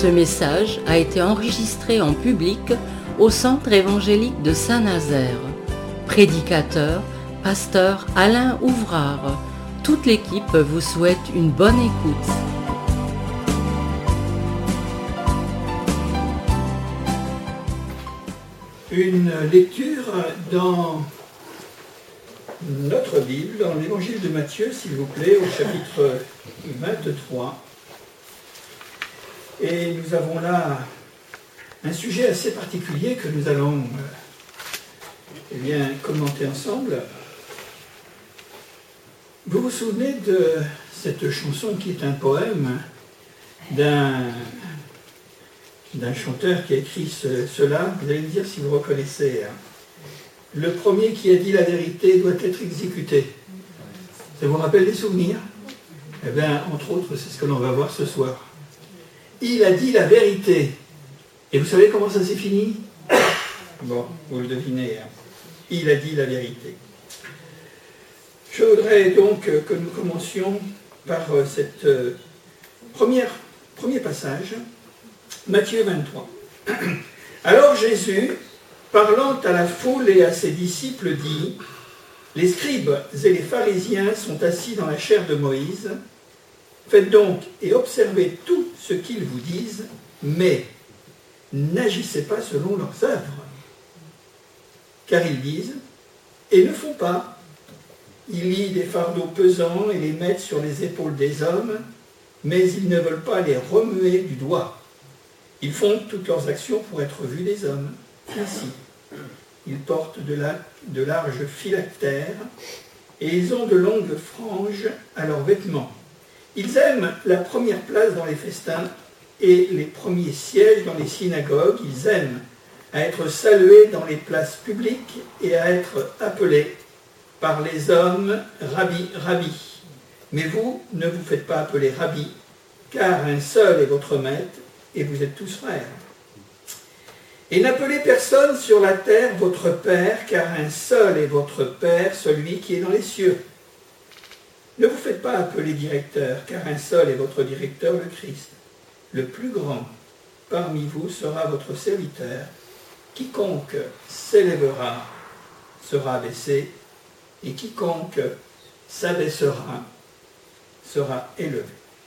Ce message a été enregistré en public au Centre évangélique de Saint-Nazaire. Prédicateur, pasteur Alain Ouvrard. Toute l'équipe vous souhaite une bonne écoute. Une lecture dans notre Bible, dans l'évangile de Matthieu, s'il vous plaît, au chapitre 23. Et nous avons là un sujet assez particulier que nous allons commenter ensemble. Vous vous souvenez de cette chanson qui est un poème d'un chanteur qui a écrit cela? Vous allez me dire si vous reconnaissez. Le premier qui a dit la vérité doit être exécuté. Ça vous rappelle des souvenirs? Eh bien, entre autres, c'est ce que l'on va voir ce soir. Il a dit la vérité. Et vous savez comment ça s'est fini? Bon, vous le devinez. Il a dit la vérité. Je voudrais donc que nous commencions par cette premier passage, Matthieu 23. Alors Jésus, parlant à la foule et à ses disciples, dit: les scribes et les pharisiens sont assis dans la chaire de Moïse. Faites donc et observez tout ce qu'ils vous disent, mais n'agissez pas selon leurs œuvres. Car ils disent et ne font pas. Ils lient des fardeaux pesants et les mettent sur les épaules des hommes, mais ils ne veulent pas les remuer du doigt. Ils font toutes leurs actions pour être vus des hommes. Ainsi, ils portent de larges phylactères et ils ont de longues franges à leurs vêtements. Ils aiment la première place dans les festins et les premiers sièges dans les synagogues. Ils aiment à être salués dans les places publiques et à être appelés par les hommes Rabbi, Rabbi. Mais vous, ne vous faites pas appeler Rabbi, car un seul est votre maître et vous êtes tous frères. Et n'appelez personne sur la terre votre Père, car un seul est votre Père, celui qui est dans les cieux. Ne vous faites pas appeler directeur, car un seul est votre directeur, le Christ. Le plus grand parmi vous sera votre serviteur. Quiconque s'élèvera sera abaissé, et quiconque s'abaissera sera élevé.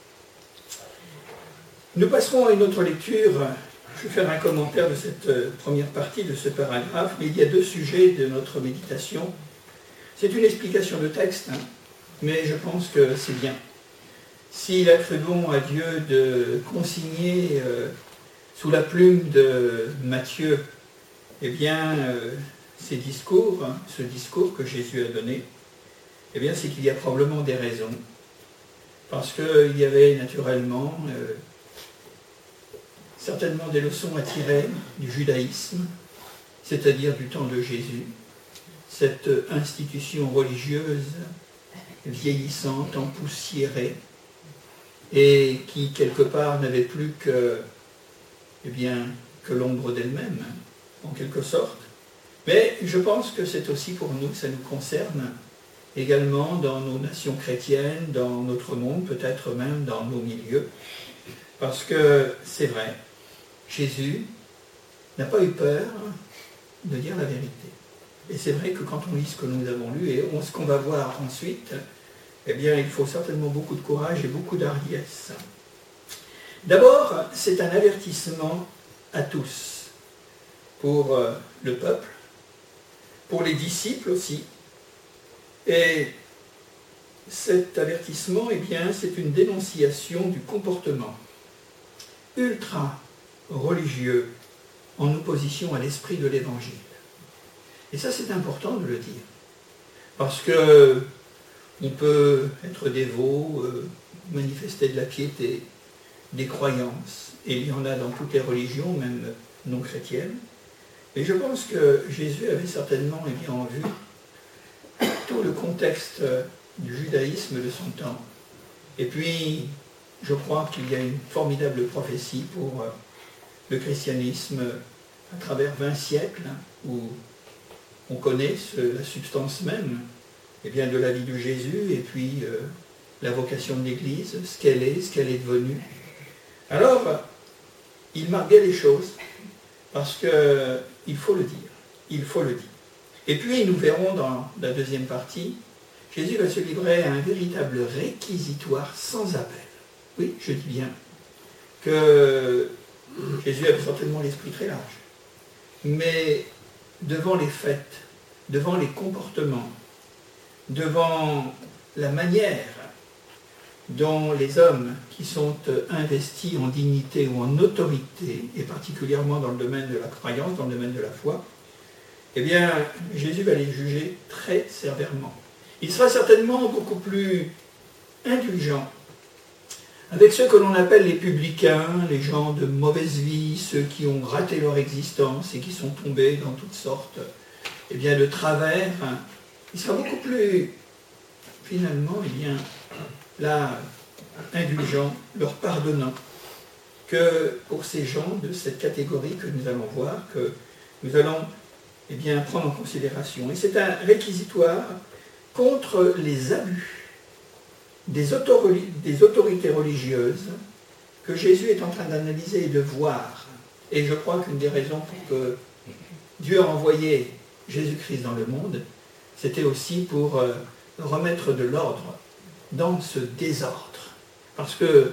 Nous passerons à une autre lecture. Je vais faire un commentaire de cette première partie de ce paragraphe, mais il y a deux sujets de notre méditation. C'est une explication de texte, mais je pense que c'est bien. S'il a cru bon à Dieu de consigner sous la plume de Matthieu, eh bien, ces discours, ce discours que Jésus a donné, eh bien, c'est qu'il y a probablement des raisons. Parce qu'il y avait naturellement certainement des leçons à tirer du judaïsme, c'est-à-dire du temps de Jésus, cette institution religieuse vieillissante, empoussiérée, et qui, quelque part, n'avait plus que l'ombre d'elle-même, en quelque sorte. Mais je pense que c'est aussi pour nous, ça nous concerne également dans nos nations chrétiennes, dans notre monde, peut-être même dans nos milieux, parce que c'est vrai, Jésus n'a pas eu peur de dire la vérité. Et c'est vrai que quand on lit ce que nous avons lu et ce qu'on va voir ensuite, eh bien, il faut certainement beaucoup de courage et beaucoup d'hardiesse. D'abord, c'est un avertissement à tous, pour le peuple, pour les disciples aussi. Et cet avertissement, eh bien, c'est une dénonciation du comportement ultra religieux en opposition à l'esprit de l'Évangile. Et ça, c'est important de le dire. Parce que on peut être dévot, manifester de la piété, des croyances, et il y en a dans toutes les religions, même non chrétiennes. Et je pense que Jésus avait certainement en vue tout le contexte du judaïsme de son temps. Et puis, je crois qu'il y a une formidable prophétie pour le christianisme à travers 20 siècles, où on connaît la substance même de la vie de Jésus, et puis la vocation de l'Église, ce qu'elle est devenue. Alors, il marque bien les choses, parce qu'il faut le dire. Il faut le dire. Et puis, nous verrons dans la deuxième partie, Jésus va se livrer à un véritable réquisitoire sans appel. Oui, je dis bien que Jésus avait certainement l'esprit très large. Mais devant les faits, devant les comportements, devant la manière dont les hommes qui sont investis en dignité ou en autorité, et particulièrement dans le domaine de la croyance, dans le domaine de la foi, eh bien, Jésus va les juger très sévèrement. Il sera certainement beaucoup plus indulgent avec ceux que l'on appelle les publicains, les gens de mauvaise vie, ceux qui ont raté leur existence et qui sont tombés dans toutes sortes de travers. Il sera beaucoup plus, finalement, là, indulgent, leur pardonnant, que pour ces gens de cette catégorie que nous allons voir, que nous allons prendre en considération. Et c'est un réquisitoire contre les abus des autorités religieuses que Jésus est en train d'analyser et de voir. Et je crois qu'une des raisons pour que Dieu a envoyé Jésus-Christ dans le monde, c'était aussi pour remettre de l'ordre dans ce désordre. Parce que,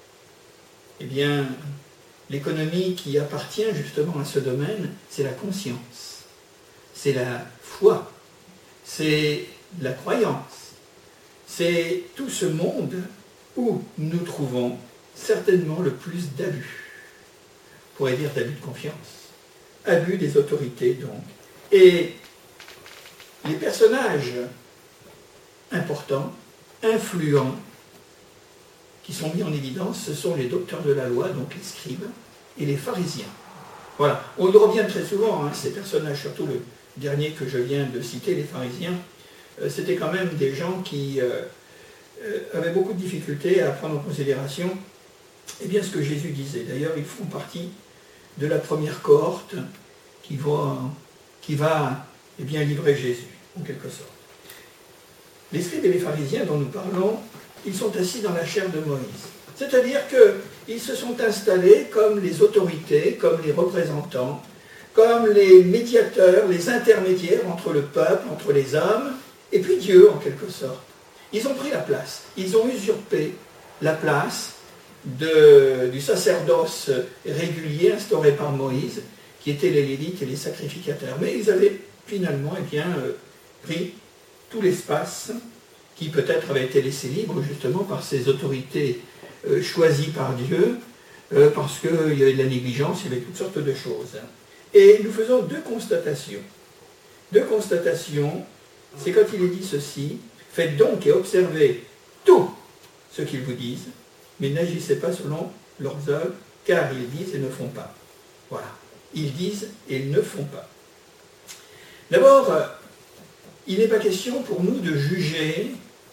l'économie qui appartient justement à ce domaine, c'est la conscience, c'est la foi, c'est la croyance. C'est tout ce monde où nous trouvons certainement le plus d'abus. On pourrait dire d'abus de confiance. Abus des autorités, donc. Et les personnages importants, influents, qui sont mis en évidence, ce sont les docteurs de la loi, donc les scribes, et les pharisiens. Voilà. On y revient très souvent, ces personnages, surtout le dernier que je viens de citer, les pharisiens, c'était quand même des gens qui avaient beaucoup de difficultés à prendre en considération ce que Jésus disait. D'ailleurs, ils font partie de la première cohorte qui va livrer Jésus, en quelque sorte. Les scribes et les pharisiens dont nous parlons, ils sont assis dans la chaire de Moïse. C'est-à-dire qu'ils se sont installés comme les autorités, comme les représentants, comme les médiateurs, les intermédiaires entre le peuple, entre les hommes, et puis Dieu, en quelque sorte. Ils ont pris la place, ils ont usurpé la place du sacerdoce régulier instauré par Moïse, qui étaient les Lévites et les sacrificateurs. Mais ils avaient finalement pris tout l'espace qui peut-être avait été laissé libre justement par ces autorités choisies par Dieu, parce qu'il y avait de la négligence, il y avait toutes sortes de choses. Et nous faisons deux constatations. Deux constatations. C'est quand il est dit ceci, faites donc et observez tout ce qu'ils vous disent, mais n'agissez pas selon leurs œuvres, car ils disent et ne font pas. Voilà. Ils disent et ils ne font pas. D'abord, il n'est pas question pour nous de juger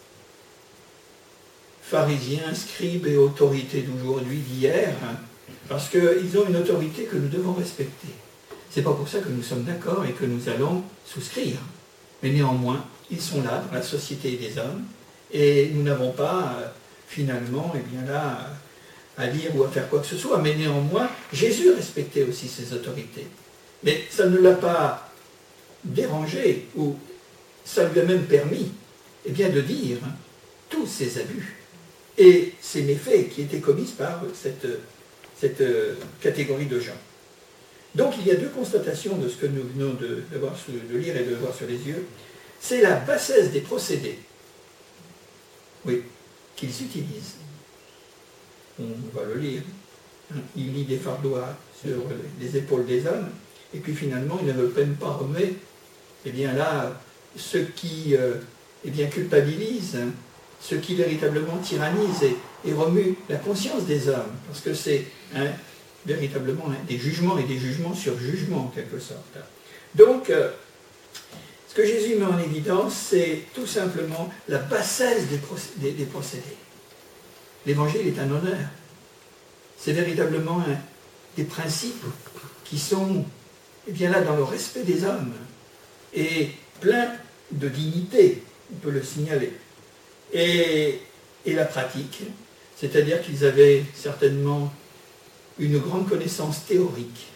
pharisiens, scribes et autorités d'aujourd'hui, d'hier, parce qu'ils ont une autorité que nous devons respecter. Ce n'est pas pour ça que nous sommes d'accord et que nous allons souscrire. Mais néanmoins, ils sont là, dans la société des hommes, et nous n'avons pas, finalement, à dire ou à faire quoi que ce soit. Mais néanmoins, Jésus respectait aussi ses autorités. Mais ça ne l'a pas dérangé, ou ça lui a même permis, de dire tous ces abus et ces méfaits qui étaient commis par cette catégorie de gens. Donc il y a deux constatations de ce que nous venons de lire et de voir sur les yeux. C'est la bassesse des procédés, oui, qu'ils utilisent. On va le lire. Il lit des fardeaux sur les épaules des hommes, et puis finalement il ne veut même pas remettre, ceux qui culpabilisent, ceux qui véritablement tyrannisent et remuent la conscience des hommes, parce que c'est véritablement des jugements et des jugements sur jugements en quelque sorte. Donc, ce que Jésus met en évidence, c'est tout simplement la bassesse des procédés. L'évangile est un honneur. C'est véritablement des principes qui sont là dans le respect des hommes et plein de dignité, on peut le signaler. Et la pratique, c'est-à-dire qu'ils avaient certainement une grande connaissance théorique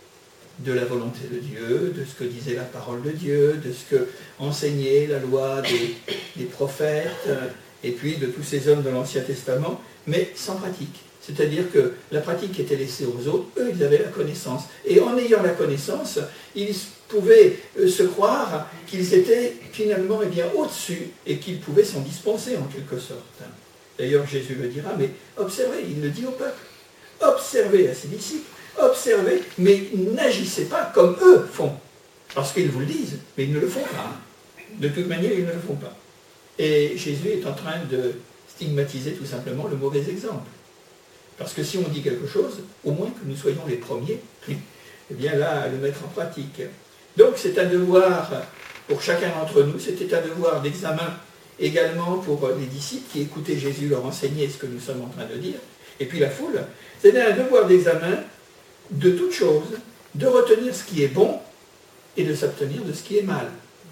de la volonté de Dieu, de ce que disait la parole de Dieu, de ce que enseignait la loi des prophètes, et puis de tous ces hommes de l'Ancien Testament, mais sans pratique. C'est-à-dire que la pratique était laissée aux autres, eux ils avaient la connaissance. Et en ayant la connaissance, ils pouvaient se croire qu'ils étaient finalement au-dessus et qu'ils pouvaient s'en dispenser en quelque sorte. D'ailleurs Jésus le dira, mais observez, il le dit au peuple, observez à ses disciples, observez, mais n'agissez pas comme eux font. Parce qu'ils vous le disent, mais ils ne le font pas. De toute manière, ils ne le font pas. Et Jésus est en train de stigmatiser tout simplement le mauvais exemple. Parce que si on dit quelque chose, au moins que nous soyons les premiers, eh bien là, à le mettre en pratique. Donc c'est un devoir pour chacun d'entre nous, c'était un devoir d'examen également pour les disciples qui écoutaient Jésus leur enseigner ce que nous sommes en train de dire, et puis la foule, c'était un devoir d'examen de toute chose, de retenir ce qui est bon et de s'abstenir de ce qui est mal.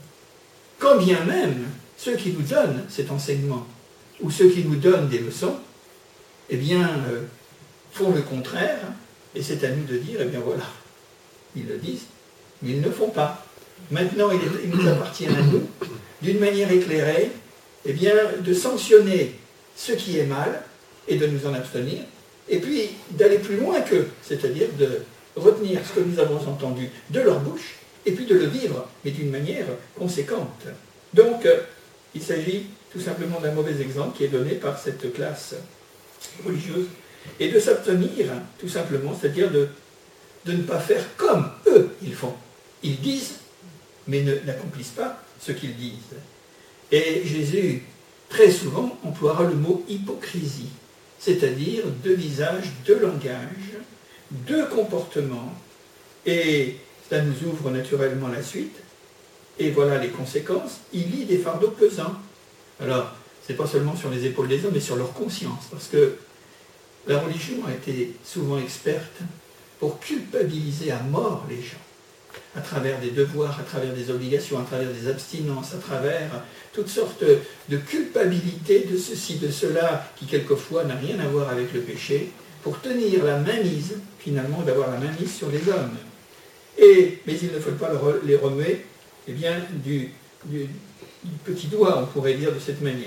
Quand bien même ceux qui nous donnent cet enseignement, ou ceux qui nous donnent des leçons, eh bien, font le contraire, et c'est à nous de dire, eh bien voilà, ils le disent, mais ils ne le font pas. Maintenant, il nous appartient à nous, d'une manière éclairée, eh bien, de sanctionner ce qui est mal, et de nous en abstenir, et puis d'aller plus loin qu'eux, c'est-à-dire de retenir ce que nous avons entendu de leur bouche, et puis de le vivre, mais d'une manière conséquente. Donc, il s'agit tout simplement d'un mauvais exemple qui est donné par cette classe religieuse, et de s'abstenir, tout simplement, c'est-à-dire de ne pas faire comme eux ils font. Ils disent, mais n'accomplissent pas ce qu'ils disent. Et Jésus, très souvent, emploiera le mot hypocrisie, c'est-à-dire de visage, de langage, de comportement, et ça nous ouvre naturellement la suite, et voilà les conséquences, il lie des fardeaux pesants. Alors, ce n'est pas seulement sur les épaules des hommes, mais sur leur conscience, parce que la religion a été souvent experte pour culpabiliser à mort les gens, à travers des devoirs, à travers des obligations, à travers des abstinences, à travers toutes sortes de culpabilités de ceci, de cela, qui quelquefois n'a rien à voir avec le péché, pour tenir la mainmise, finalement, d'avoir la mainmise sur les hommes. Mais il ne faut pas les remuer eh bien, du petit doigt, on pourrait dire de cette manière.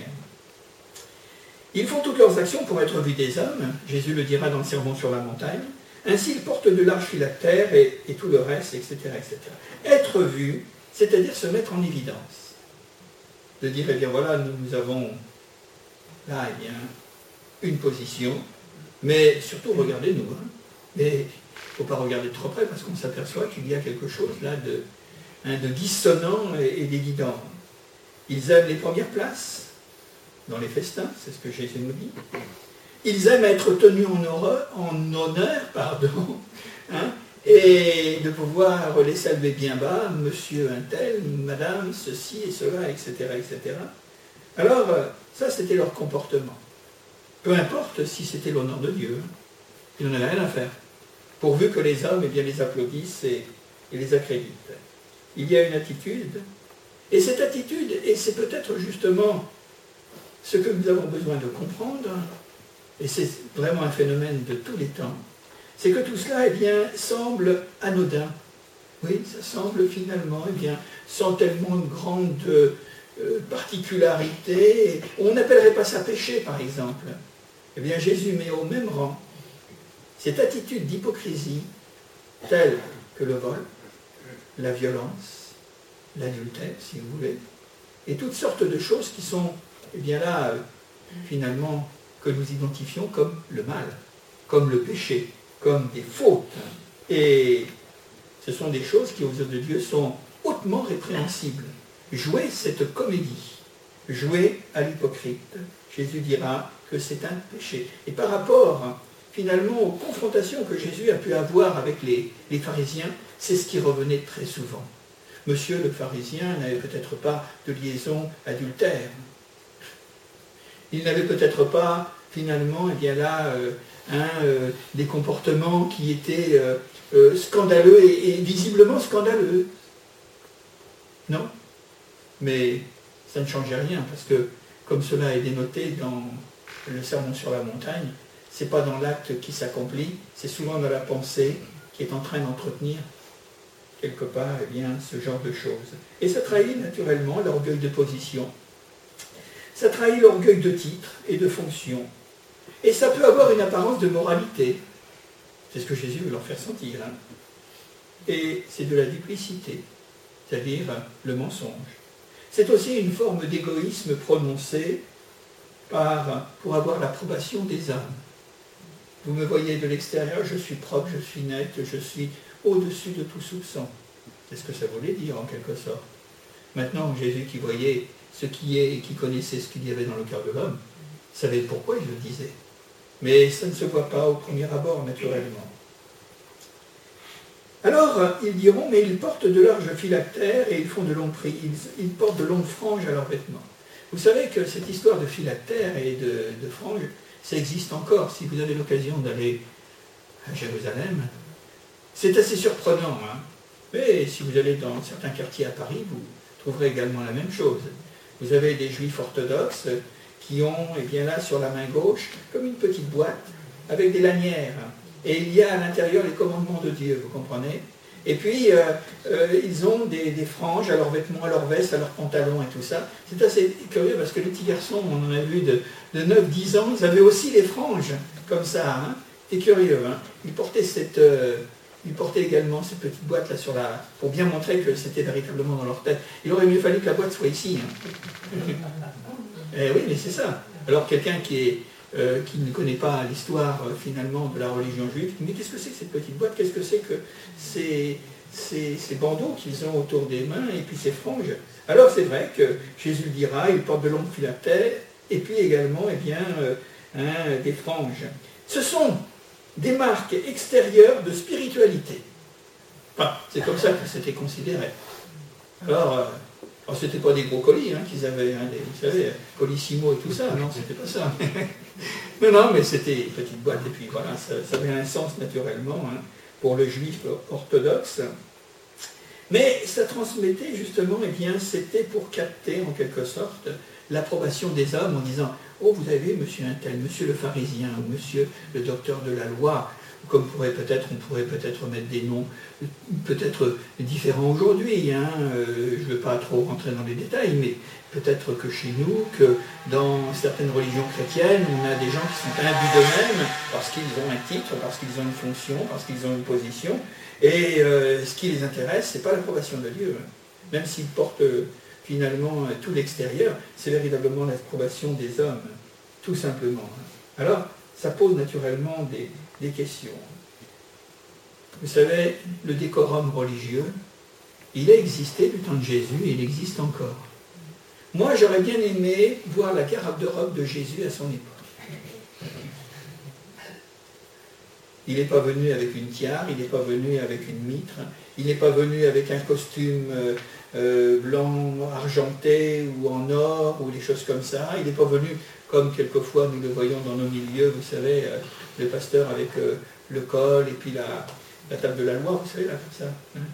Ils font toutes leurs actions pour être vus des hommes, Jésus le dira dans le Sermon sur la montagne, ainsi ils portent de larges phylactères et tout le reste, etc., etc. Être vu, c'est-à-dire se mettre en évidence. De dire, eh bien voilà, nous avons là, eh bien, une position, mais surtout regardez-nous. Mais il ne faut pas regarder trop près parce qu'on s'aperçoit qu'il y a quelque chose là de dissonant et d'évident. Ils aiment les premières places dans les festins, c'est ce que Jésus nous dit. Ils aiment être tenus en honneur, et de pouvoir les saluer bien bas, monsieur un tel, madame, ceci et cela, etc., etc. Alors, ça c'était leur comportement. Peu importe si c'était l'honneur de Dieu, ils n'en avaient rien à faire, pourvu que les hommes eh bien, les applaudissent et les accréditent. Il y a une attitude, et cette attitude, et c'est peut-être justement ce que nous avons besoin de comprendre, et c'est vraiment un phénomène de tous les temps, c'est que tout cela eh bien, semble anodin. Oui, ça semble finalement eh bien, sans tellement de grande particularité. On n'appellerait pas ça péché, par exemple. Eh bien, Jésus met au même rang cette attitude d'hypocrisie, telle que le vol, la violence, l'adultère, si vous voulez, et toutes sortes de choses qui sont, eh bien là, finalement, que nous identifions comme le mal, comme le péché, comme des fautes. Et ce sont des choses qui, aux yeux de Dieu, sont hautement répréhensibles. Jouer cette comédie, jouer à l'hypocrite, Jésus dira que c'est un péché. Et par rapport, finalement, aux confrontations que Jésus a pu avoir avec les pharisiens, c'est ce qui revenait très souvent. Monsieur le pharisien n'avait peut-être pas de liaison adultère. Il n'avait peut-être pas, finalement, eh bien là, des comportements qui étaient scandaleux et visiblement scandaleux. Non, mais ça ne changeait rien, parce que, comme cela est dénoté dans le Sermon sur la montagne, Ce n'est pas dans l'acte qui s'accomplit, c'est souvent dans la pensée qui est en train d'entretenir quelque part ce genre de choses. Et ça trahit naturellement l'orgueil de position, ça trahit l'orgueil de titre et de fonction. Et ça peut avoir une apparence de moralité. C'est ce que Jésus veut leur faire sentir. Et c'est de la duplicité, c'est-à-dire le mensonge. C'est aussi une forme d'égoïsme prononcé pour avoir l'approbation des hommes. Vous me voyez de l'extérieur, je suis propre, je suis net, je suis au-dessus de tout soupçon. C'est ce que ça voulait dire en quelque sorte. Maintenant, Jésus qui voyait ce qui est et qui connaissait ce qu'il y avait dans le cœur de l'homme, savait pourquoi il le disait. Mais ça ne se voit pas au premier abord, naturellement. Alors, ils diront, mais ils portent de larges phylactères et ils font de longues ils portent de longues franges à leurs vêtements. Vous savez que cette histoire de phylactères et de franges, ça existe encore. Si vous avez l'occasion d'aller à Jérusalem, c'est assez surprenant. Mais si vous allez dans certains quartiers à Paris, vous trouverez également la même chose. Vous avez des juifs orthodoxes qui ont, là, sur la main gauche, comme une petite boîte, avec des lanières. Et il y a à l'intérieur les commandements de Dieu, vous comprenez? Et puis, ils ont des franges à leurs vêtements, à leurs vestes, à leurs pantalons et tout ça. C'est assez curieux parce que les petits garçons, on en a vu de 9-10 ans, ils avaient aussi les franges, comme ça. C'est curieux. Ils portaient également cette petite boîte là pour bien montrer que c'était véritablement dans leur tête. Il aurait mieux fallu que la boîte soit ici. Oui, mais c'est ça. Alors quelqu'un qui ne connaît pas l'histoire finalement de la religion juive, mais qu'est-ce que c'est que cette petite boîte? Qu'est-ce que c'est que ces bandeaux qu'ils ont autour des mains et puis ces franges? Alors c'est vrai que Jésus le dira, il porte de longues phylactères et puis également des franges. Ce sont des marques extérieures de spiritualité. Enfin, c'est comme ça que c'était considéré. Alors c'était pas des gros colis qu'ils avaient, vous savez, colissimo et tout ça, non, c'était pas ça. non, mais c'était une petite boîte, et puis voilà, ça avait un sens naturellement pour le juif orthodoxe. Mais ça transmettait justement, c'était pour capter en quelque sorte l'approbation des hommes en disant « Oh, vous avez monsieur un tel, monsieur le pharisien, ou monsieur le docteur de la loi », comme on pourrait peut-être mettre des noms peut-être différents aujourd'hui. Je ne veux pas trop rentrer dans les détails, mais peut-être que chez nous, que dans certaines religions chrétiennes, on a des gens qui sont imbus d'eux-mêmes parce qu'ils ont un titre, parce qu'ils ont une fonction, parce qu'ils ont une position, et ce qui les intéresse, ce n'est pas l'approbation de Dieu. Même s'ils portent finalement tout l'extérieur, c'est véritablement l'approbation des hommes, tout simplement. Alors, ça pose naturellement des questions. Vous savez, le décorum religieux, il a existé du temps de Jésus et il existe encore. Moi, j'aurais bien aimé voir la garde-robe de Jésus à son époque. Il n'est pas venu avec une tiare, il n'est pas venu avec une mitre, il n'est pas venu avec un costume blanc, argenté ou en or ou des choses comme ça. Il n'est pas venu comme quelquefois nous le voyons dans nos milieux, vous savez, le pasteur avec le col et puis la table de la loi, vous savez, là, comme ça.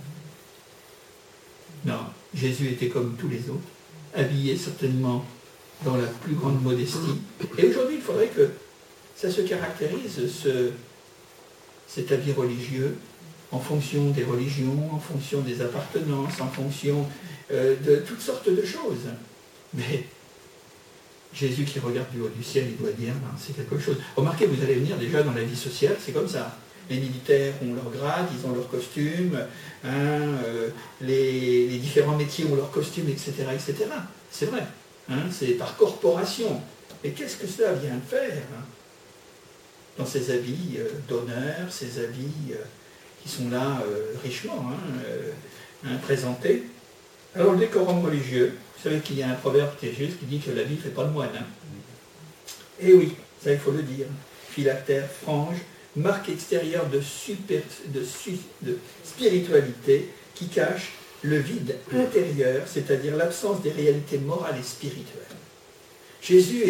Non, Jésus était comme tous les autres, habillé certainement dans la plus grande modestie. Et aujourd'hui, il faudrait que ça se caractérise, cet habit religieux, en fonction des religions, en fonction des appartenances, en fonction de toutes sortes de choses. Mais Jésus qui regarde du haut du ciel, il doit dire, ben, c'est quelque chose. Remarquez, vous allez venir déjà dans la vie sociale, c'est comme ça. Les militaires ont leur grade, ils ont leur costume, les différents métiers ont leur costume, etc. etc. C'est vrai, c'est par corporation. Et qu'est-ce que cela vient faire dans ces habits d'honneur, ces habits qui sont là richement présentés? Alors le décorum religieux, vous savez qu'il y a un proverbe qui est juste qui dit que l'habit ne fait pas le moine. Et oui, ça il faut le dire. Phylactère, frange, marque extérieure de spiritualité qui cache le vide intérieur, c'est-à-dire l'absence des réalités morales et spirituelles. Jésus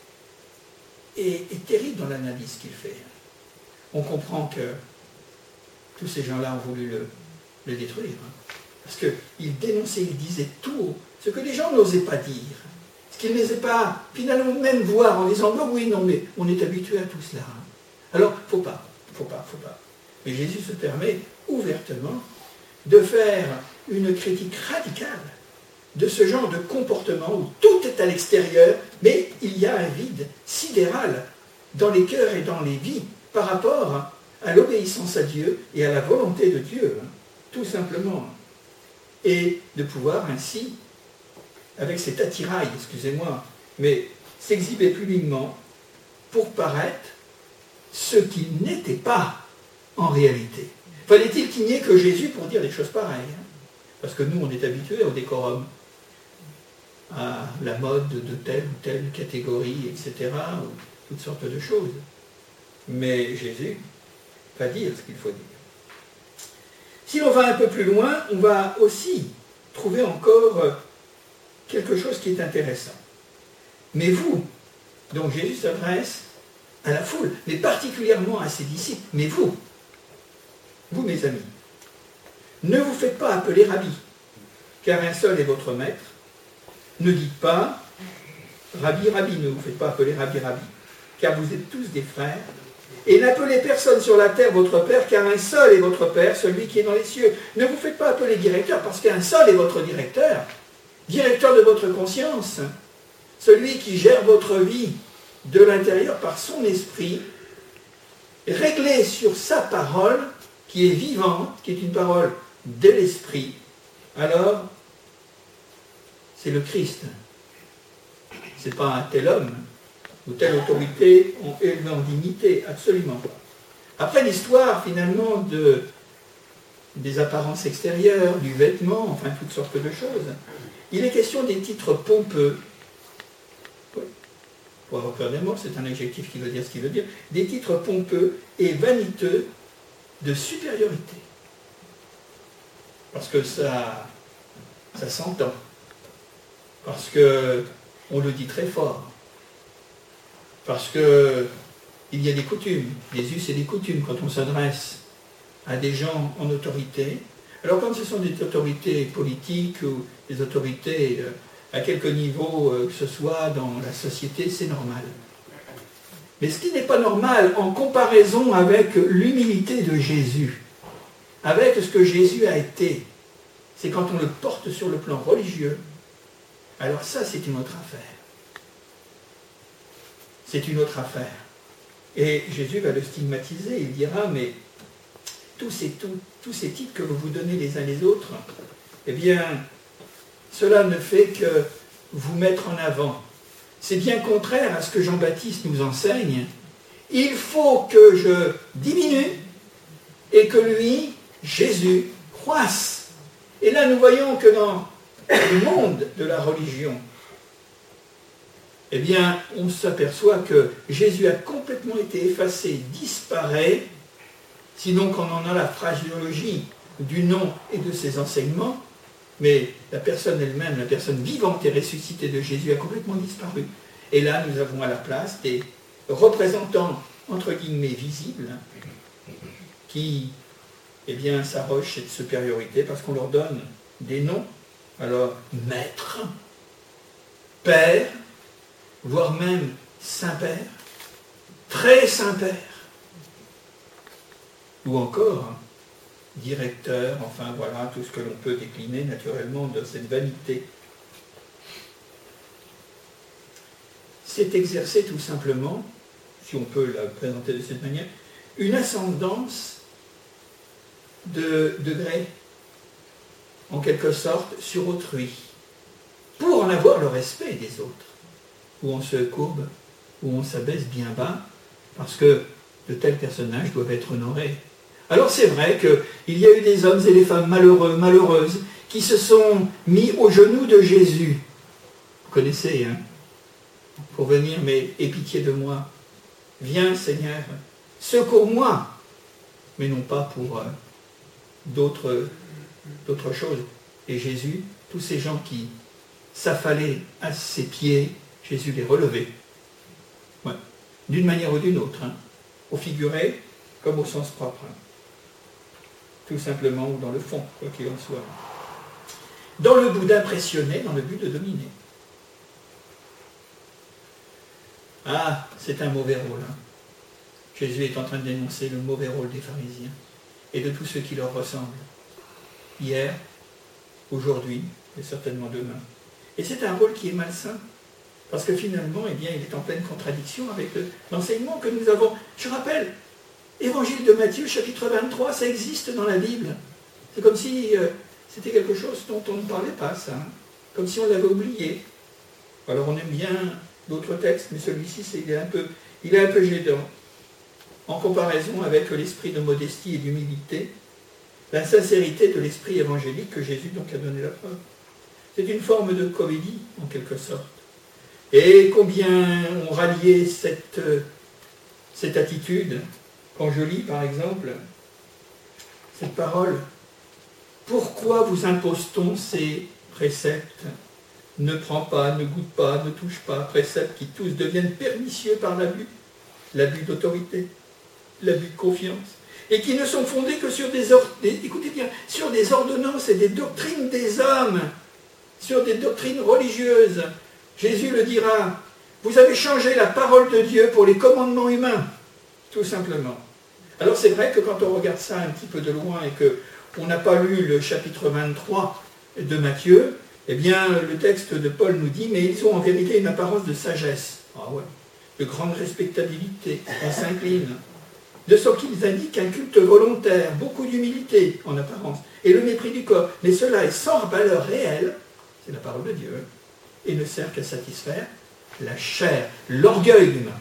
est terrible dans l'analyse qu'il fait. On comprend que tous ces gens-là ont voulu le détruire. Parce qu'il dénonçait, il disait tout haut, ce que les gens n'osaient pas dire, ce qu'ils n'osaient pas finalement même voir en disant « Non, oui, non, mais on est habitué à tout cela. Alors, faut pas. Mais Jésus se permet ouvertement de faire une critique radicale de ce genre de comportement où tout est à l'extérieur, mais il y a un vide sidéral dans les cœurs et dans les vies par rapport à l'obéissance à Dieu et à la volonté de Dieu, tout simplement. Et de pouvoir ainsi, avec cet attirail, excusez-moi, mais s'exhiber publiquement pour paraître ce qu'il n'était pas en réalité. Fallait-il qu'il n'y ait que Jésus pour dire des choses pareilles, parce que nous, on est habitués au décorum, à la mode de telle ou telle catégorie, etc., ou toutes sortes de choses. Mais Jésus va dire ce qu'il faut dire. Si l'on va un peu plus loin, on va aussi trouver encore quelque chose qui est intéressant. Mais vous, donc Jésus s'adresse à la foule, mais particulièrement à ses disciples, mais vous mes amis, ne vous faites pas appeler rabbi, car un seul est votre maître. Ne dites pas rabbi, rabbi, ne vous faites pas appeler rabbi, rabbi, car vous êtes tous des frères. Et n'appelez personne sur la terre votre père, car un seul est votre père, celui qui est dans les cieux. Ne vous faites pas appeler directeur, parce qu'un seul est votre directeur, directeur de votre conscience, celui qui gère votre vie de l'intérieur par son esprit, réglé sur sa parole, qui est vivante, qui est une parole de l'esprit. Alors, c'est le Christ. Ce n'est pas un tel homme ou telle autorité élevé en dignité, absolument pas. Après l'histoire, finalement, des apparences extérieures, du vêtement, enfin toutes sortes de choses, il est question des titres pompeux. Oui. Pour avoir peur des mots, c'est un adjectif qui veut dire ce qu'il veut dire. Des titres pompeux et vaniteux de supériorité. Parce que ça s'entend. Parce qu'on le dit très fort. Parce qu'il y a des coutumes, des us et des coutumes quand on s'adresse à des gens en autorité. Alors quand ce sont des autorités politiques ou des autorités à quelque niveau que ce soit dans la société, c'est normal. Mais ce qui n'est pas normal en comparaison avec l'humilité de Jésus, avec ce que Jésus a été, c'est quand on le porte sur le plan religieux. Alors ça, c'est une autre affaire. C'est une autre affaire. Et Jésus va le stigmatiser. Il dira, mais tous ces titres que vous vous donnez les uns les autres, eh bien, cela ne fait que vous mettre en avant. C'est bien contraire à ce que Jean-Baptiste nous enseigne. Il faut que je diminue et que lui, Jésus, croisse. Et là, nous voyons que dans le monde de la religion, eh bien, on s'aperçoit que Jésus a complètement été effacé, disparaît, sinon qu'on en a la phraséologie du nom et de ses enseignements, mais la personne elle-même, la personne vivante et ressuscitée de Jésus a complètement disparu. Et là, nous avons à la place des représentants, entre guillemets, visibles, qui, eh bien, s'arrogent cette supériorité parce qu'on leur donne des noms. Alors, maître, père, voire même Saint-Père, très Saint-Père, ou encore directeur, enfin voilà, tout ce que l'on peut décliner naturellement de cette vanité. C'est exercer tout simplement, si on peut la présenter de cette manière, une ascendance de degré, en quelque sorte, sur autrui, pour en avoir le respect des autres, où on se courbe, où on s'abaisse bien bas, parce que de tels personnages doivent être honorés. Alors c'est vrai qu'il y a eu des hommes et des femmes malheureux, malheureuses, qui se sont mis aux genoux de Jésus. Vous connaissez, hein? Pour venir, mais aie pitié de moi. Viens, Seigneur, secours-moi. Mais non pas pour d'autres choses. Et Jésus, tous ces gens qui s'affalaient à ses pieds, Jésus les relevait. Ouais. D'une manière ou d'une autre, hein. Au figuré comme au sens propre. Hein. Tout simplement, ou dans le fond, quoi qu'il en soit. Dans le but d'impressionner, dans le but de dominer. Ah, c'est un mauvais rôle. Hein. Jésus est en train de dénoncer le mauvais rôle des pharisiens et de tous ceux qui leur ressemblent. Hier, aujourd'hui et certainement demain. Et c'est un rôle qui est malsain. Parce que finalement, eh bien, il est en pleine contradiction avec l'enseignement que nous avons. Je rappelle, Évangile de Matthieu, chapitre 23, ça existe dans la Bible. C'est comme si c'était quelque chose dont on ne parlait pas, ça. Hein. Comme si on l'avait oublié. Alors on aime bien d'autres textes, mais celui-ci, il est un peu gênant. En comparaison avec l'esprit de modestie et d'humilité, la sincérité de l'esprit évangélique que Jésus donc a donné la preuve. C'est une forme de comédie, en quelque sorte. Et combien on ralliait cette attitude, quand je lis par exemple cette parole, « Pourquoi vous impose-t-on ces préceptes ? Ne prends pas, ne goûte pas, ne touche pas, préceptes qui tous deviennent pernicieux par l'abus d'autorité, l'abus de confiance, et qui ne sont fondés que sur écoutez bien, sur des ordonnances et des doctrines des hommes, sur des doctrines religieuses. » Jésus le dira, vous avez changé la parole de Dieu pour les commandements humains, tout simplement. Alors c'est vrai que quand on regarde ça un petit peu de loin et qu'on n'a pas lu le chapitre 23 de Matthieu, eh bien le texte de Paul nous dit, mais ils ont en vérité une apparence de sagesse, de grande respectabilité, on s'incline, de ce qu'ils indiquent un culte volontaire, beaucoup d'humilité en apparence, et le mépris du corps. Mais cela est sans valeur réelle, c'est la parole de Dieu, et ne sert qu'à satisfaire la chair, l'orgueil humain.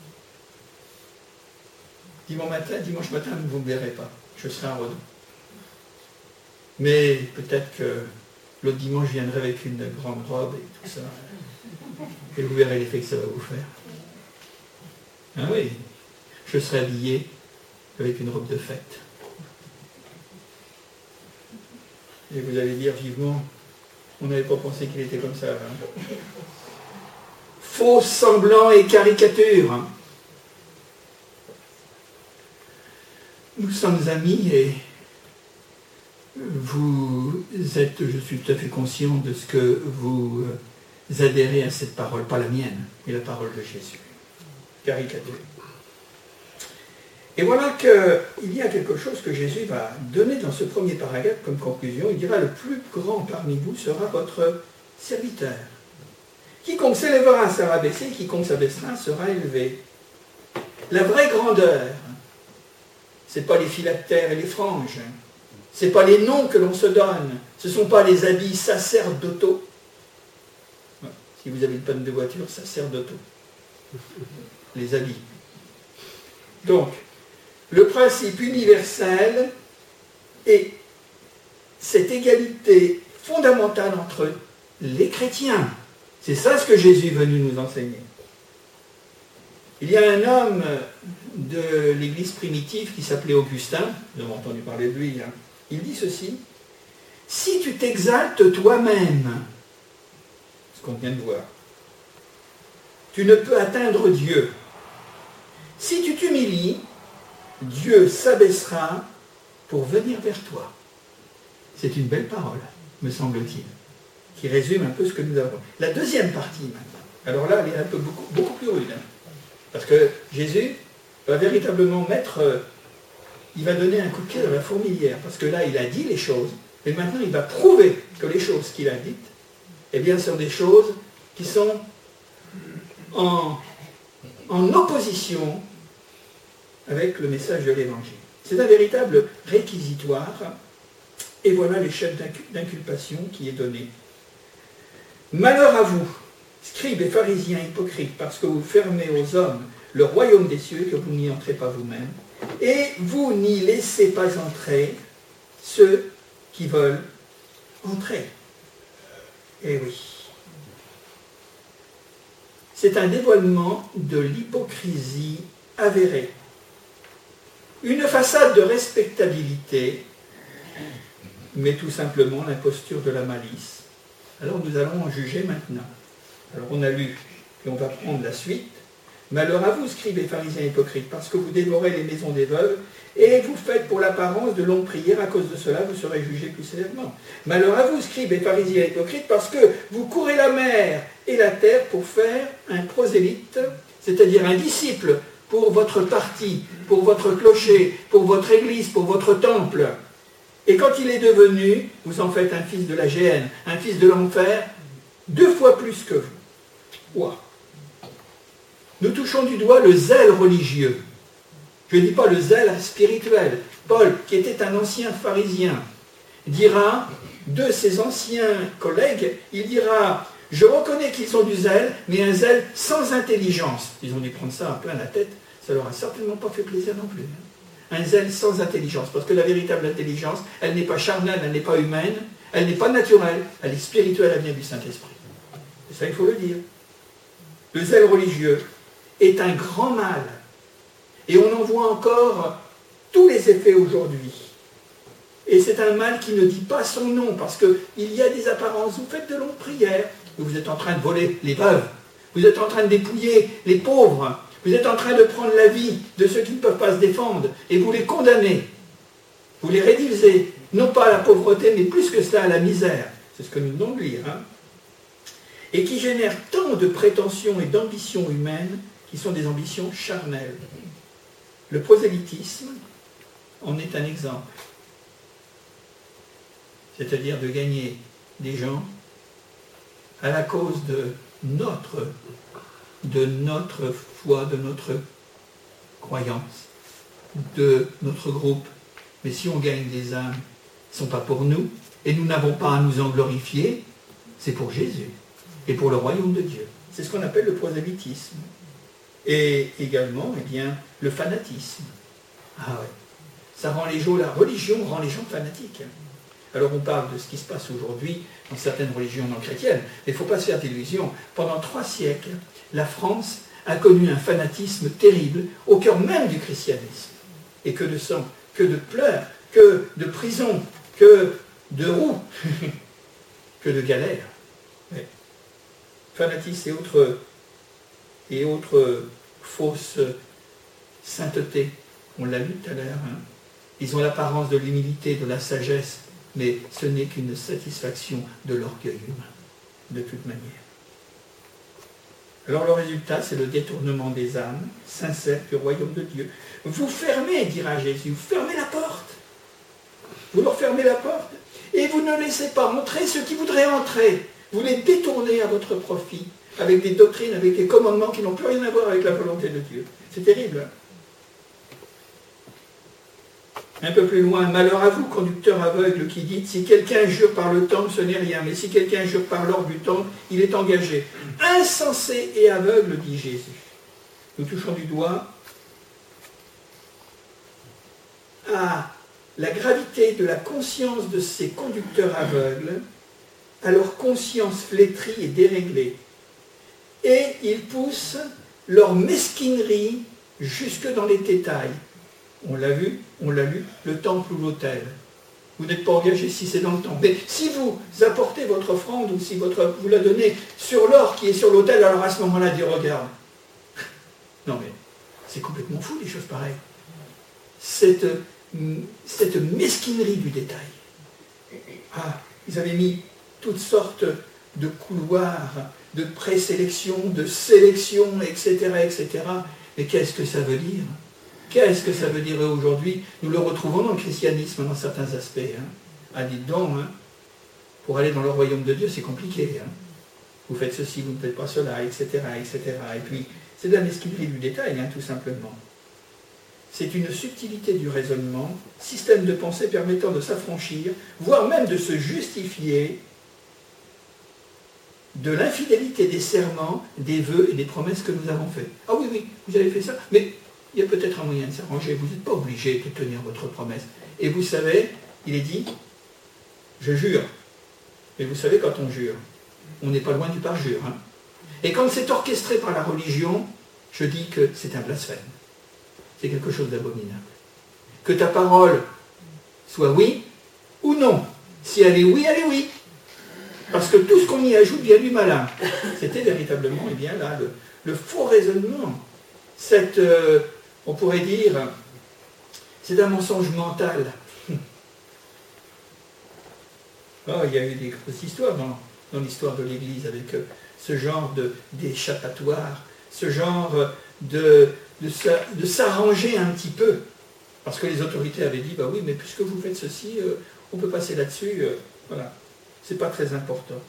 Dimanche matin, vous ne me verrez pas, je serai à Redon. Mais peut-être que l'autre dimanche, je viendrai avec une grande robe et tout ça, et vous verrez l'effet que ça va vous faire. Ah oui, je serai habillé avec une robe de fête. Et vous allez dire vivement, on n'avait pas pensé qu'il était comme ça. Hein. Faux, semblant et caricature. Hein. Nous sommes amis et vous êtes, je suis tout à fait conscient de ce que vous adhérez à cette parole, pas la mienne, mais la parole de Jésus. Caricature. Et voilà qu'il y a quelque chose que Jésus va donner dans ce premier paragraphe comme conclusion. Il dira, le plus grand parmi vous sera votre serviteur. Quiconque s'élèvera sera abaissé, quiconque s'abaissera sera élevé. La vraie grandeur, ce n'est pas les phylactères et les franges, ce n'est pas les noms que l'on se donne, ce ne sont pas les habits sacerdotaux. Si vous avez une panne de voiture, sacerdotaux. Les habits. Donc, le principe universel est cette égalité fondamentale entre les chrétiens. C'est ça ce que Jésus est venu nous enseigner. Il y a un homme de l'Église primitive qui s'appelait Augustin, vous avez entendu parler de lui, hein. Il dit ceci, « Si tu t'exaltes toi-même, ce qu'on vient de voir, tu ne peux atteindre Dieu. Si tu t'humilies, Dieu s'abaissera pour venir vers toi. » C'est une belle parole, me semble-t-il, qui résume un peu ce que nous avons. La deuxième partie, maintenant. Alors là, elle est un peu beaucoup plus rude, hein, parce que Jésus va véritablement il va donner un coup de pied dans la fourmilière, parce que là, il a dit les choses, mais maintenant, il va prouver que les choses qu'il a dites, eh bien, sont des choses qui sont en opposition avec le message de l'Évangile. C'est un véritable réquisitoire, et voilà les chefs d'inculpation qui est donné. Malheur à vous, scribes et pharisiens hypocrites, parce que vous fermez aux hommes le royaume des cieux, que vous n'y entrez pas vous-même, et vous n'y laissez pas entrer ceux qui veulent entrer. Eh oui. C'est un dévoilement de l'hypocrisie avérée. Une façade de respectabilité, mais tout simplement l'imposture de la malice. Alors nous allons en juger maintenant. Alors on a lu, et on va prendre la suite. Malheur à vous, scribes et pharisiens hypocrites, parce que vous dévorez les maisons des veuves, et vous faites pour l'apparence de longues prières, à cause de cela vous serez jugés plus sévèrement. Malheur à vous, scribes et pharisiens hypocrites, parce que vous courez la mer et la terre pour faire un prosélyte, c'est-à-dire un disciple pour votre parti, pour votre clocher, pour votre église, pour votre temple. Et quand il est devenu, vous en faites un fils de la géhenne, un fils de l'enfer, 2 fois plus que vous. Wow. Nous touchons du doigt le zèle religieux. Je ne dis pas le zèle spirituel. Paul, qui était un ancien pharisien, dira de ses anciens collègues, il dira « Je reconnais qu'ils ont du zèle, mais un zèle sans intelligence. » Ils ont dû prendre ça à plein la tête, ça leur a certainement pas fait plaisir non plus. Un zèle sans intelligence, parce que la véritable intelligence, elle n'est pas charnelle, elle n'est pas humaine, elle n'est pas naturelle, elle est spirituelle, elle vient du Saint-Esprit. Et ça, il faut le dire. Le zèle religieux est un grand mal. Et on en voit encore tous les effets aujourd'hui. Et c'est un mal qui ne dit pas son nom, parce qu'il y a des apparences. Vous faites de longues prières, vous êtes en train de voler les veuves, vous êtes en train de dépouiller les pauvres, vous êtes en train de prendre la vie de ceux qui ne peuvent pas se défendre, et vous les condamnez, vous les réduisez, non pas à la pauvreté, mais plus que cela à la misère. C'est ce que nous venons de lire. Et qui génère tant de prétentions et d'ambitions humaines qui sont des ambitions charnelles. Le prosélytisme en est un exemple. C'est-à-dire de gagner des gens à la cause de notre foi, de notre croyance, de notre groupe. Mais si on gagne des âmes, ce ne sont pas pour nous, et nous n'avons pas à nous en glorifier, c'est pour Jésus et pour le royaume de Dieu. C'est ce qu'on appelle le prosélytisme. Et également, eh bien, le fanatisme. Ah ouais. Ça rend les gens, la religion rend les gens fanatiques. Alors on parle de ce qui se passe aujourd'hui dans certaines religions non chrétiennes, mais il ne faut pas se faire d'illusions. Pendant 3 siècles, la France a connu un fanatisme terrible au cœur même du christianisme. Et que de sang, que de pleurs, que de prison, que de roues, que de galères. Ouais. Fanatisme et autres fausses saintetés. On l'a lu tout à l'heure. Ils ont l'apparence de l'humilité, de la sagesse, mais ce n'est qu'une satisfaction de l'orgueil humain, de toute manière. Alors le résultat, c'est le détournement des âmes sincères du royaume de Dieu. Vous fermez, dira Jésus, vous fermez la porte. Vous leur fermez la porte et vous ne laissez pas entrer ceux qui voudraient entrer. Vous les détournez à votre profit, avec des doctrines, avec des commandements qui n'ont plus rien à voir avec la volonté de Dieu. C'est terrible. Un peu plus loin, malheur à vous, conducteur aveugle, qui dites, si quelqu'un jure par le temple, ce n'est rien, mais si quelqu'un jure par l'or du temple, il est engagé. Insensé et aveugle, dit Jésus. Nous touchons du doigt à la gravité de la conscience de ces conducteurs aveugles, à leur conscience flétrie et déréglée. Et ils poussent leur mesquinerie jusque dans les détails. On l'a vu, on l'a lu, le temple ou l'autel. Vous n'êtes pas engagé si c'est dans le temple. Mais si vous apportez votre offrande ou si vous la donnez sur l'or qui est sur l'autel, alors à ce moment-là, Dieu regarde. Non mais, c'est complètement fou des choses pareilles. Cette mesquinerie du détail. Ah, ils avaient mis toutes sortes de couloirs, de présélection, de sélection, etc., etc. Mais qu'est-ce que ça veut dire ? Qu'est-ce que ça veut dire aujourd'hui? Nous le retrouvons dans le christianisme dans certains aspects. Ah, dites donc, pour aller dans le royaume de Dieu, c'est compliqué. Vous faites ceci, vous ne faites pas cela, etc., etc. Et puis, c'est de la mesquinerie du détail, tout simplement. C'est une subtilité du raisonnement, système de pensée permettant de s'affranchir, voire même de se justifier de l'infidélité des serments, des vœux et des promesses que nous avons faits. Ah oui, vous avez fait ça, mais il y a peut-être un moyen de s'arranger, vous n'êtes pas obligé de tenir votre promesse. Et vous savez, il est dit, je jure. Mais vous savez, quand on jure, on n'est pas loin du parjure. Et quand c'est orchestré par la religion, je dis que c'est un blasphème. C'est quelque chose d'abominable. Que ta parole soit oui ou non. Si elle est oui, elle est oui. Parce que tout ce qu'on y ajoute vient du malin. C'était véritablement, eh bien là, le faux raisonnement. On pourrait dire, c'est un mensonge mental. Oh, il y a eu des grosses histoires dans l'histoire de l'Église avec ce genre d'échappatoire, ce genre de s'arranger un petit peu. Parce que les autorités avaient dit, bah oui, mais puisque vous faites ceci, on peut passer là-dessus, voilà. C'est pas très important.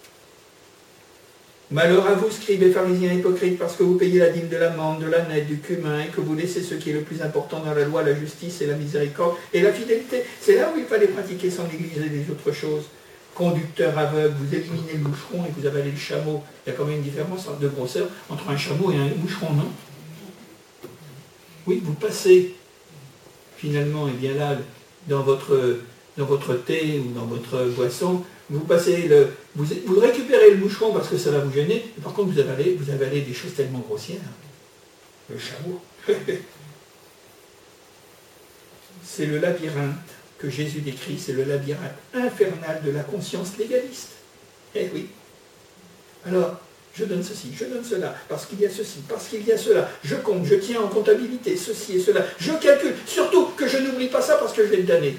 Malheur à vous, scribes et pharisiens hypocrites, parce que vous payez la dîme de la menthe, de la nette, du cumin, et que vous laissez ce qui est le plus important dans la loi, la justice et la miséricorde et la fidélité. C'est là où il fallait pratiquer sans négliger les autres choses. Conducteur aveugle, vous éliminez le moucheron et vous avalez le chameau. Il y a quand même une différence de grosseur entre un chameau et un moucheron, non? Oui, vous passez finalement, et bien là, dans votre thé ou dans votre boisson, vous récupérez le moucheron parce que ça va vous gêner, et par contre vous avalez des choses tellement grossières. Le chameau. C'est le labyrinthe que Jésus décrit, c'est le labyrinthe infernal de la conscience légaliste. Eh oui. Alors, je donne ceci, je donne cela, parce qu'il y a ceci, parce qu'il y a cela, je compte, je tiens en comptabilité ceci et cela, je calcule, surtout que je n'oublie pas ça parce que je vais le damner.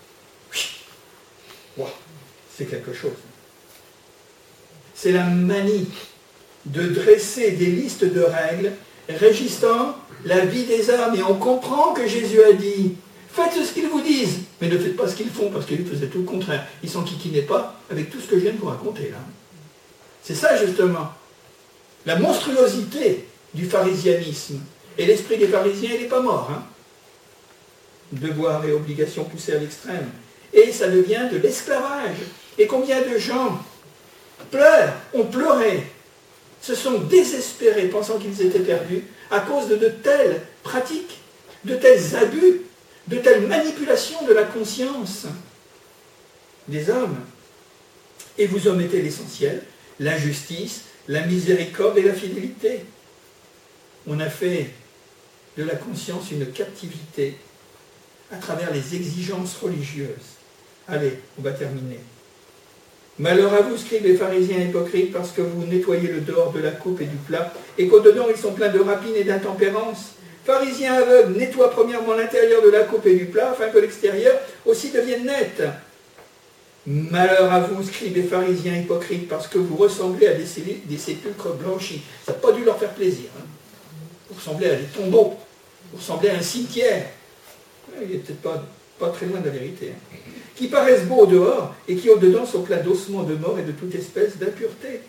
Wow, c'est quelque chose. C'est la manie de dresser des listes de règles régissant la vie des âmes. Et on comprend que Jésus a dit, faites ce qu'ils vous disent, mais ne faites pas ce qu'ils font, parce qu'ils faisaient tout le contraire. Ils s'enquiquinaient pas avec tout ce que je viens de vous raconter là. C'est ça justement, la monstruosité du pharisianisme. Et l'esprit des pharisiens, il n'est pas mort. Hein. Devoir et obligation poussés à l'extrême. Et ça devient de l'esclavage. Et combien de gens ont pleuré, se sont désespérés, pensant qu'ils étaient perdus, à cause de telles pratiques, de tels abus, de telles manipulations de la conscience des hommes. Et vous omettez l'essentiel, la justice, la miséricorde et la fidélité. On a fait de la conscience une captivité à travers les exigences religieuses. Allez, on va terminer. Malheur à vous, scribes et pharisiens hypocrites, parce que vous nettoyez le dehors de la coupe et du plat, et qu'au-dedans ils sont pleins de rapine et d'intempérance. Pharisiens aveugles, nettoient premièrement l'intérieur de la coupe et du plat, afin que l'extérieur aussi devienne net. Malheur à vous, scribes et pharisiens hypocrites, parce que vous ressemblez à des sépulcres blanchis. Ça n'a pas dû leur faire plaisir. Hein. Vous ressemblez à des tombeaux, vous ressemblez à un cimetière. Il n'est peut-être pas très loin de la vérité. Hein. Qui paraissent beaux au dehors et qui au-dedans sont pleins d'ossements de mort et de toute espèce d'impureté.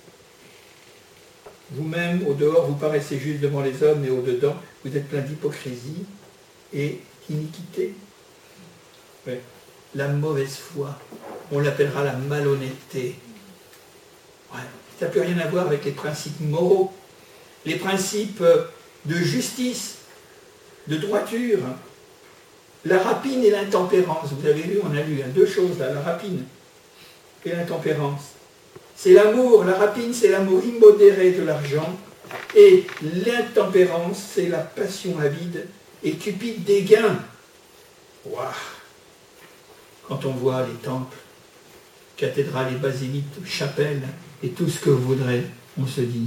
Vous-même, au dehors, vous paraissez juste devant les hommes, mais au-dedans, vous êtes plein d'hypocrisie et d'iniquité. Ouais. La mauvaise foi, on l'appellera la malhonnêteté. Ouais. Ça n'a plus rien à voir avec les principes moraux, les principes de justice, de droiture. La rapine et l'intempérance, vous avez lu, on a lu, hein, deux choses là, la rapine et l'intempérance. C'est l'amour, la rapine c'est l'amour immodéré de l'argent, et l'intempérance c'est la passion avide et cupide des gains. Waouh! Quand on voit les temples, cathédrales et basiliques, chapelles et tout ce que vous voudrez, on se dit,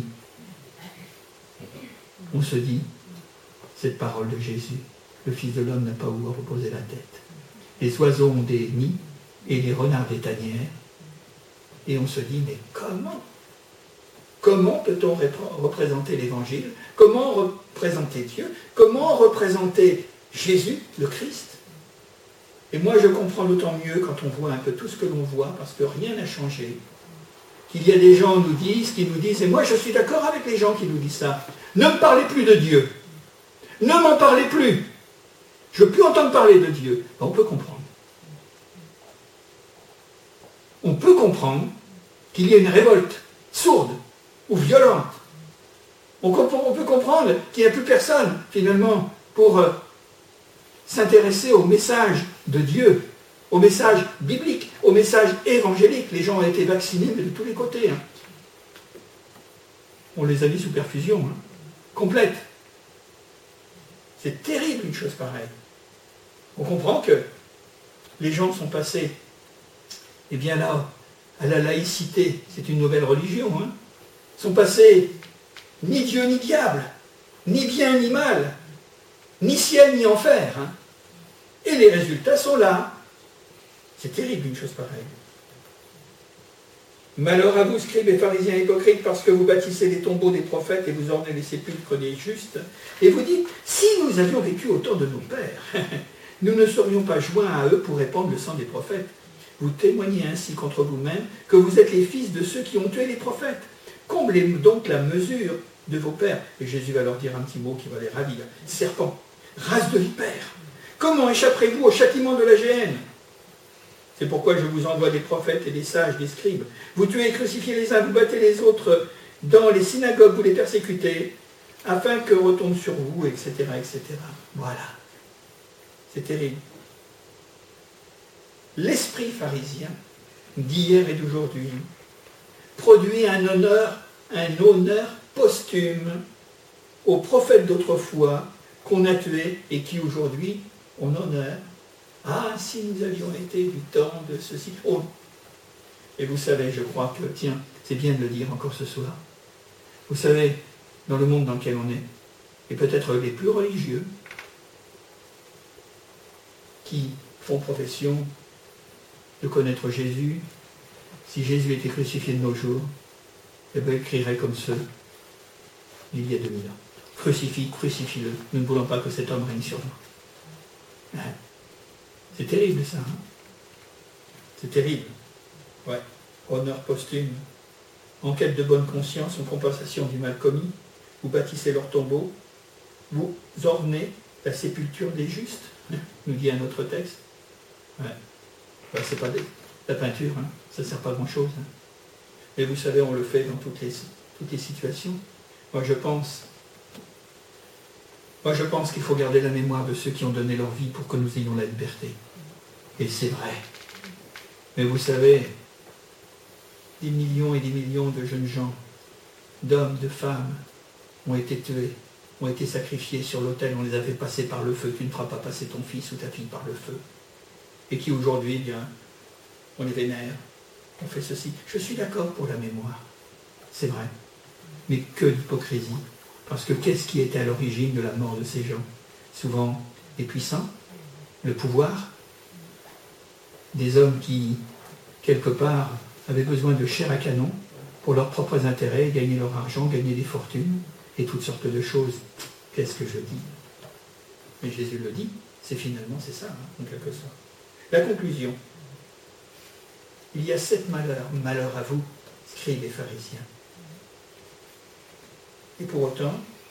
cette parole de Jésus. Le Fils de l'homme n'a pas où reposer la tête. Les oiseaux ont des nids et les renards des tanières. Et on se dit, mais comment peut-on représenter l'Évangile? Comment représenter Dieu? Comment représenter Jésus, le Christ? Et moi, je comprends d'autant mieux quand on voit un peu tout ce que l'on voit, parce que rien n'a changé. Qu'il y a des gens qui nous disent, et moi je suis d'accord avec les gens qui nous disent ça, ne me parlez plus de Dieu. Ne m'en parlez plus. Je ne veux plus entendre parler de Dieu. On peut comprendre. On peut comprendre qu'il y ait une révolte sourde ou violente. On peut comprendre qu'il n'y a plus personne, finalement, pour s'intéresser au message de Dieu, au message biblique, au message évangélique. Les gens ont été vaccinés mais de tous les côtés. Hein. On les a mis sous perfusion, hein, complète. C'est terrible une chose pareille. On comprend que les gens sont passés, eh bien là, à la laïcité, c'est une nouvelle religion, hein, sont passés ni Dieu ni diable, ni bien ni mal, ni ciel ni enfer. Hein. Et les résultats sont là. C'est terrible une chose pareille. Malheur à vous, scribes et pharisiens hypocrites, parce que vous bâtissez les tombeaux des prophètes et vous ornez les sépulcres des justes. Et vous dites, si nous avions vécu au temps de nos pères, nous ne serions pas joints à eux pour répandre le sang des prophètes. Vous témoignez ainsi contre vous-même que vous êtes les fils de ceux qui ont tué les prophètes. Comblez donc la mesure de vos pères. Et Jésus va leur dire un petit mot qui va les ravir. Serpents, race de vipères, comment échapperez-vous au châtiment de la géhenne? C'est pourquoi je vous envoie des prophètes et des sages, des scribes. Vous tuez et crucifiez les uns, vous battez les autres dans les synagogues, vous les persécutez, afin que retombe sur vous, etc., etc. Voilà. C'est terrible. L'esprit pharisien d'hier et d'aujourd'hui produit un honneur posthume aux prophètes d'autrefois qu'on a tués et qui aujourd'hui on honore. Ah, si nous avions été du temps de ceci. Oh. Et vous savez, je crois que, tiens, c'est bien de le dire encore ce soir. Vous savez, dans le monde dans lequel on est, et peut-être les plus religieux, qui font profession de connaître Jésus, si Jésus était crucifié de nos jours, eh bien, il crierait comme ceux d'il y a 2000 ans. Crucifie-le. Nous ne voulons pas que cet homme règne sur nous. Hein? C'est terrible, ça. Hein? C'est terrible. Ouais. Honneur posthume. En quête de bonne conscience, en compensation du mal commis, vous bâtissez leur tombeau, vous ornez la sépulture des justes, hein, nous dit un autre texte. Ouais. Ben, c'est pas la peinture, hein. Ça ne sert pas à grand-chose. Hein. Mais vous savez, on le fait dans toutes les situations. Moi, je pense qu'il faut garder la mémoire de ceux qui ont donné leur vie pour que nous ayons la liberté. Et c'est vrai. Mais vous savez, des millions et des millions de jeunes gens, d'hommes, de femmes, ont été tués, ont été sacrifiés sur l'autel, on les a fait passer par le feu. Tu ne feras pas passer ton fils ou ta fille par le feu. Et qui aujourd'hui, eh bien, on les vénère, on fait ceci. Je suis d'accord pour la mémoire, c'est vrai. Mais que d'hypocrisie. Parce que qu'est-ce qui était à l'origine de la mort de ces gens? Souvent les puissants, le pouvoir, des hommes qui, quelque part, avaient besoin de chair à canon pour leurs propres intérêts, gagner leur argent, gagner des fortunes, et toutes sortes de choses. Qu'est-ce que je dis? Mais Jésus le dit, c'est ça, hein, en quelque sorte. La conclusion. Il y a 7 malheurs. Malheur à vous, scribes et pharisiens. Et pour autant,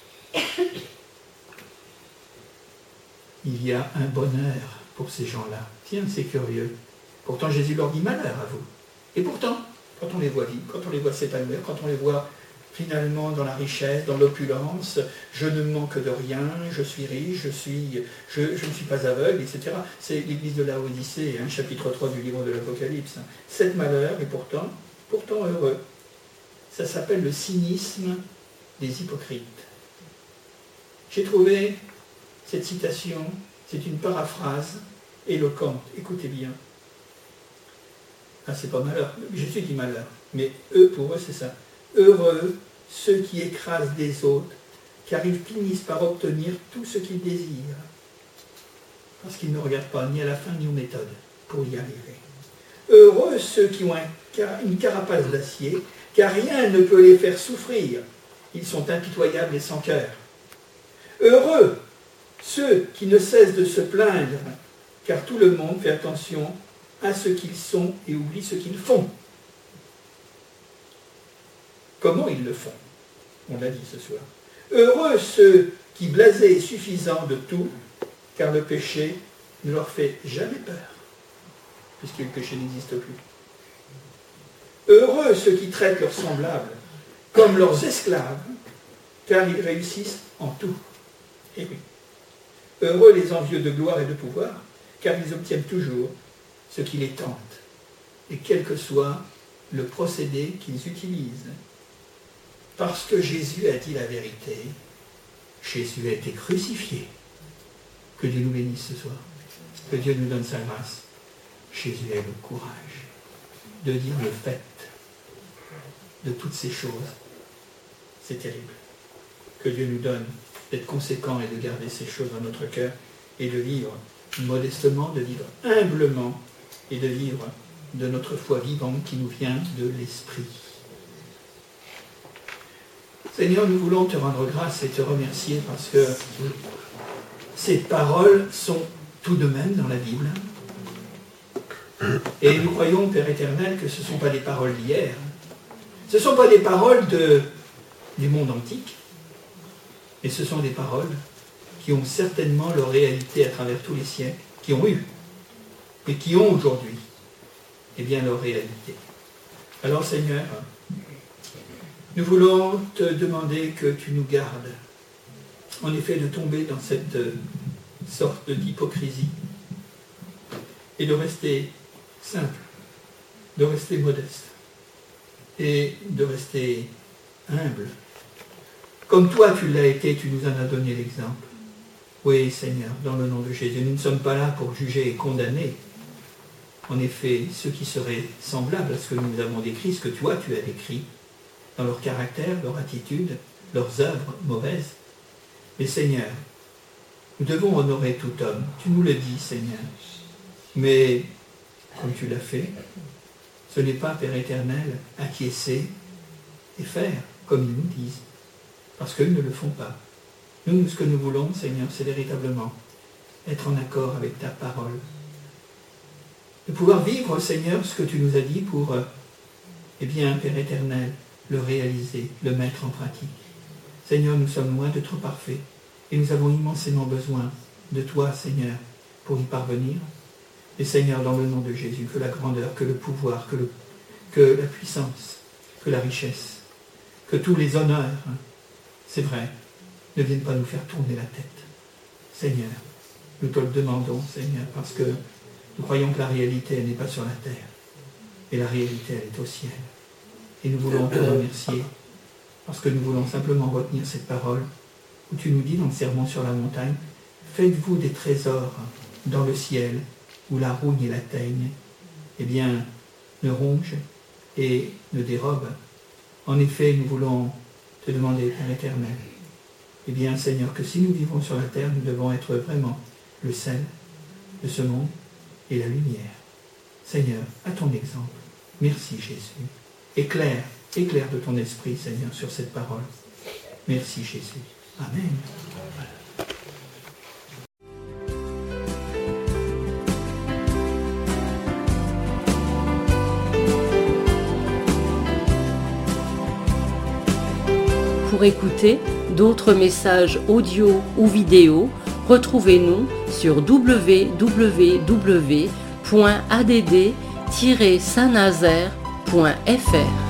il y a un bonheur pour ces gens-là. Tiens, c'est curieux. Pourtant, Jésus leur dit malheur à vous. Et pourtant, quand on les voit vivre, quand on les voit s'épanouir, quand on les voit finalement dans la richesse, dans l'opulence, je ne manque de rien, je suis riche, je ne suis pas aveugle, etc. C'est l'église de la Odyssée, hein, chapitre 3 du livre de l'Apocalypse. 7 malheurs, et pourtant heureux. Ça s'appelle le cynisme des hypocrites. J'ai trouvé cette citation, c'est une paraphrase éloquente. Écoutez bien. Ah, c'est pas malheur, Jésus dit malheur, mais pour eux, c'est ça. Heureux ceux qui écrasent les autres, car ils finissent par obtenir tout ce qu'ils désirent. Parce qu'ils ne regardent pas ni à la fin ni aux méthodes pour y arriver. Heureux ceux qui ont une carapace d'acier, car rien ne peut les faire souffrir. Ils sont impitoyables et sans cœur. Heureux ceux qui ne cessent de se plaindre, car tout le monde fait attention à ce qu'ils sont et oublie ce qu'ils font. Comment ils le font? On l'a dit ce soir. Heureux ceux qui blasés et suffisants de tout, car le péché ne leur fait jamais peur, puisque le péché n'existe plus. Heureux ceux qui traitent leurs semblables comme leurs esclaves, car ils réussissent en tout. Et oui. Heureux les envieux de gloire et de pouvoir, car ils obtiennent toujours ce qui les tente, et quel que soit le procédé qu'ils utilisent. Parce que Jésus a dit la vérité, Jésus a été crucifié. Que Dieu nous bénisse ce soir. Que Dieu nous donne sa grâce. Jésus a le courage de dire le fait de toutes ces choses. C'est terrible. Que Dieu nous donne d'être conséquents et de garder ces choses dans notre cœur et de vivre modestement, de vivre humblement et de vivre de notre foi vivante qui nous vient de l'Esprit. Seigneur, nous voulons te rendre grâce et te remercier parce que ces paroles sont tout de même dans la Bible. Et nous croyons, Père éternel, que ce ne sont pas des paroles d'hier. Ce ne sont pas des paroles du monde antique. Et ce sont des paroles qui ont certainement leur réalité à travers tous les siècles, qui ont eu, et qui ont aujourd'hui, eh bien, leur réalité. Alors, Seigneur, nous voulons te demander que tu nous gardes, en effet, de tomber dans cette sorte d'hypocrisie et de rester simple, de rester modeste et de rester humble. Comme toi tu l'as été, tu nous en as donné l'exemple. Oui, Seigneur, dans le nom de Jésus, nous ne sommes pas là pour juger et condamner. En effet, ceux qui seraient semblables à ce que nous avons décrit, ce que toi tu as décrit, dans leur caractère, leur attitude, leurs œuvres mauvaises. Mais Seigneur, nous devons honorer tout homme. Tu nous le dis, Seigneur. Mais, comme tu l'as fait, ce n'est pas, Père éternel, acquiescer et faire comme ils nous disent. Parce qu'ils ne le font pas. Nous, ce que nous voulons, Seigneur, c'est véritablement être en accord avec ta parole. De pouvoir vivre, Seigneur, ce que tu nous as dit pour, eh bien, Père éternel, le réaliser, le mettre en pratique. Seigneur, nous sommes loin d'être parfaits et nous avons immensément besoin de toi, Seigneur, pour y parvenir. Et Seigneur, dans le nom de Jésus, que la grandeur, que le pouvoir, que la puissance, que la richesse, que tous les honneurs, c'est vrai, ne viennent pas nous faire tourner la tête. Seigneur, nous te le demandons, Seigneur, parce que nous croyons que la réalité, elle n'est pas sur la terre, et la réalité, elle est au ciel. Et nous voulons te remercier, parce que nous voulons simplement retenir cette parole, où tu nous dis dans le sermon sur la montagne, faites-vous des trésors dans le ciel, où la rouille et la teigne, eh bien, ne rongent et ne dérobent. En effet, nous voulons te demander, Père éternel, eh bien, Seigneur, que si nous vivons sur la terre, nous devons être vraiment le sel de ce monde et la lumière. Seigneur, à ton exemple, merci Jésus. Éclaire de ton esprit, Seigneur, sur cette parole. Merci Jésus. Amen. Pour écouter d'autres messages audio ou vidéo, retrouvez-nous sur www.add-saint-nazaire.fr.